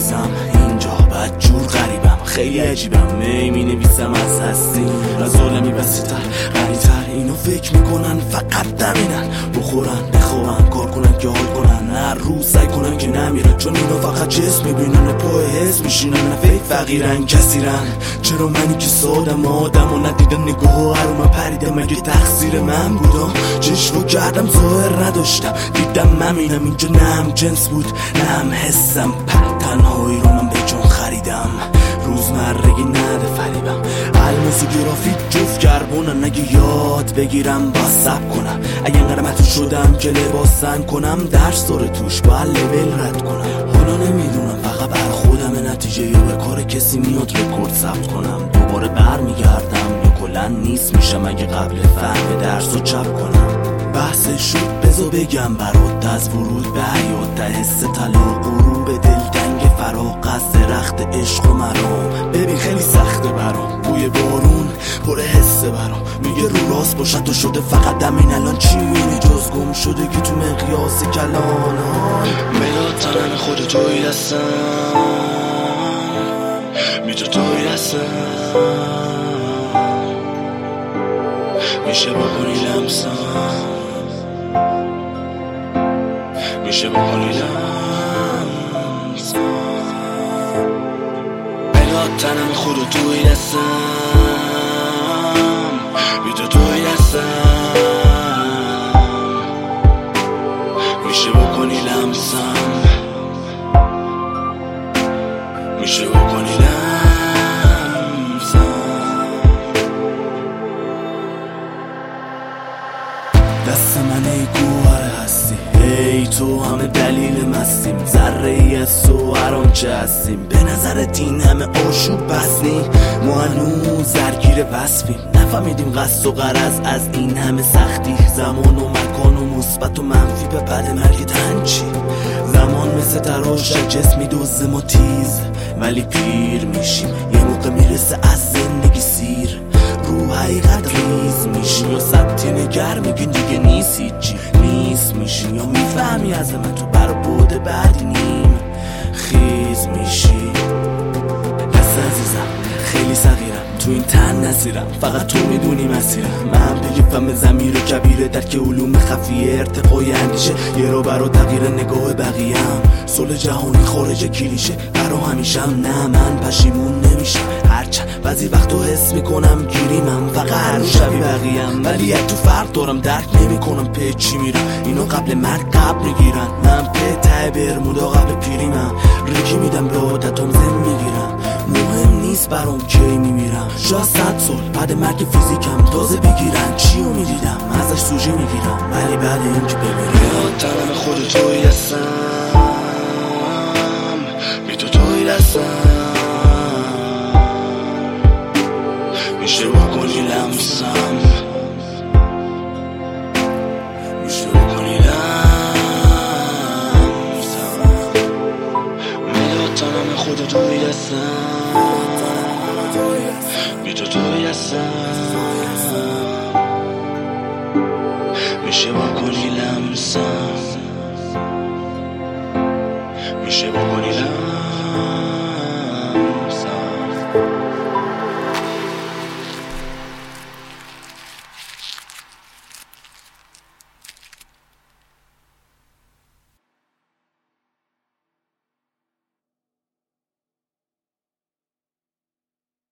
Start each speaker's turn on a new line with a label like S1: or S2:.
S1: نویسم اینجا بدجور غریبم، خیلی عجیبم. می نویسم از هستی از عالمی وسیع‌تر غنی‌تر. اینو فکر میکنن فقط دمینن، بخورن بخوابن کار کنن که حال کنن، هر روز سعی کنن که نمیرن، چون اینا فقط جسم میبینن، پای حس میشینن، نه فکر فقیرن کثیرن. چرا منی که سادم آدم و ندیدم نگاه هر من پریدم، مگه تقصیر من بودم؟ چشمو کردم ظاهر نداشتم، دیدم ممینم اینجا، نه هم جنس بود نه هم حسم. تنهایی رو من به جون خریدم، روزمرگی نده فریبم. الموزی گرافیک جفت کربونن، اگه یاد بگیرم با سب کنم. اگه قرمتو شدم که لباسن کنم، درس داره توش باید لول رد کنم. حالا نمیدونم فقط بر خودم نتیجه یا به کار کسی میاد رکورد ثبت کنم. دوباره برمیگردم یا کلا نیست میشم اگه قبل فهم درسو چپ کنم. بحث شد بذار بگم برات، از ورود به حیات تا حس طلا، غروب دلتنگ فراق از درخت عشق و مرام. ببین خیلی سخته برام، بوی بارون پر حسه برام، میگه رو راست باشد تو شده فقط دم این الان چی میبینی جز گم شده که تو مقیاس کلان. میداد تنم خود توی دستم، میتو توی دستم، میشه بکنی لمسم، میشه بکنی لمسم. میداد تنم خود توی دستم، میتو توی دستم، میشه بکنی لمسم، میشه بکنی لمسم. دست من ای گوهر هستی، ای تو همه دلیل مستیم، ذره ای از تو هر آنچه هستیم. به نظرت این همه آشوب بسنی، ما هنوز درگیر وصفیم، نفهمیدیم قصد و غرض از این همه سختی. زمان و مکان و مثبت و منفی به بعد مرگ تن چی؟ زمان مثل تراش جسمی دوز ما تیز، ولی پیر میشیم یه موقع میرسه از زندگی سیر. رو حقیقت ریز میشی یا سبتی نگر میگین دیگه نیست هیچی، نیست میشی یا میفهمی از من تو بر بوده بعدی نیم خیز میشی. دست عزیزم خیلی صغیرم، تو این تن نزیرم، فقط تو میدونی مسیرم. من بگی فهم ضمیر کبیره، درک علوم خفیه، ارتقای اندیشه، یه رو برا تغییر نگاه بقیه‌ام. صلح جهانی خارج کلیشه، برا همیشم نه من پشیمون نمیشم. هرچند بعضی وقتو حس میکنم گیریمم، فقط هر شبی بقیه‌ام، ولی یک تو فرق دارم درک نمیکنم پی چی میرم. اینو قبل مرگ قبل میگیرن، من پی ته برمودا قبل پیریمم. ریکی میدم به عادتام زن میگیرم، مهم نیست برام کی میمیرم. شاید 100 سال بعد مرگ فیزیکم تازه بگیرن چیو میدیدم، ازش سوژه میگیرم، ولی بعد این که بمیرم تنم خود توی دستم، میتو توی دستم، میشه بکنی لمسم، میشه بکنی لمسم. میداد تنم خود توی دستم، میتو توی دستم، میشه بکنی لمسم، میشه بکنی لمسم.